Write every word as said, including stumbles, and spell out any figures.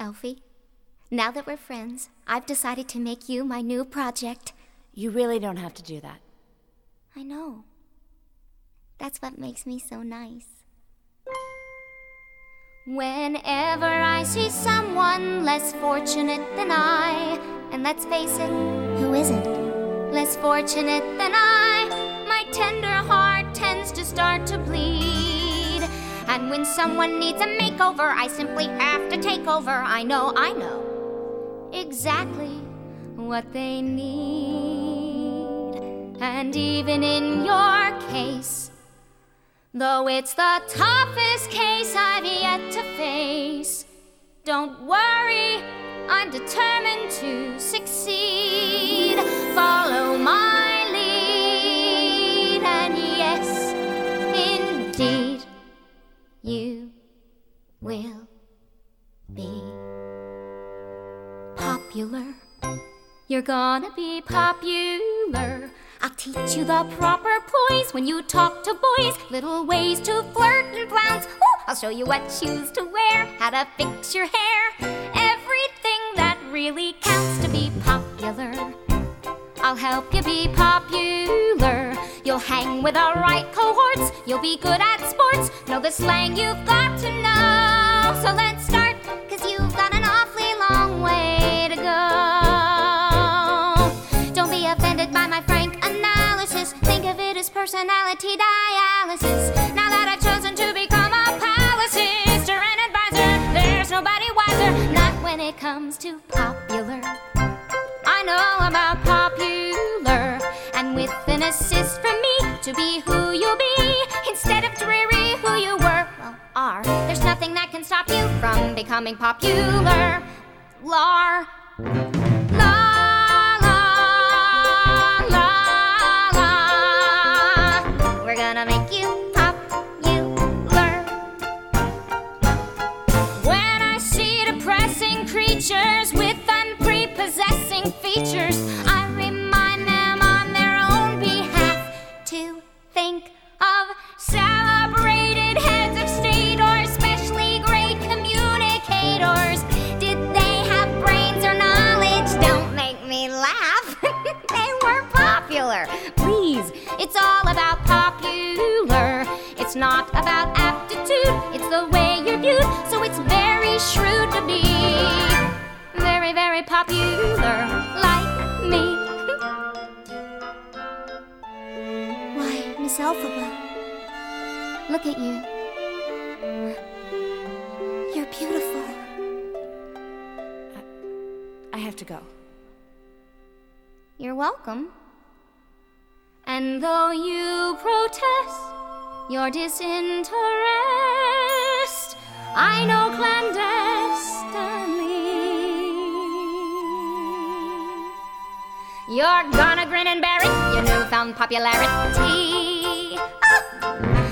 Elfie, now that we're friends, I've decided to make you my new project. You really don't have to do that. I know. That's what makes me so nice. Whenever I see someone less fortunate than I, and let's face it, who isn't less fortunate than I, my tender heart tends to start to bleed. And when someone needs a makeover, I simply have to take over. I know, I know exactly what they need. And even in your case, though it's the toughest case I've yet to face, don't worry, I'm determined to succeed. Follow my lead, and yes, indeed, you will be popular. You're gonna be popular. I'll teach you the proper poise when you talk to boys, little ways to flirt and flounce. Ooh, I'll show you what shoes to wear, how to fix your hair, everything that really counts to be popular. I'll help you be popular. You'll hang with the right cohorts, you'll be good at sports, know the slang you've got to know. So let's start, 'cause you've got an awfully long way to go. Don't be offended by my frank analysis, think of it as personality dialysis. Now that I've chosen to become a palace sister and advisor, there's nobody wiser, not when it comes to popular. I know about popular, and with an assist from me to be who you'll be, instead of dreary who you were, well, are. There's nothing that can stop you from becoming popular. Lar. La, la, la, la. We're gonna make you popular. When I see depressing creatures with unprepossessing features, I remind them on their own behalf to think of celebrated heads of state or especially great communicators. Did they have brains or knowledge? Don't make me laugh. They were popular. Please, it's all about popular. It's not about aptitude, it's the way you're viewed. So it's very shrewd to be very, very popular like me. Why, Miss Elphaba, look at you. You're beautiful. I have to go. You're welcome. And though you protest your disinterest, I know clandestinely you're gonna grin and bear it, your newfound popularity. Ah!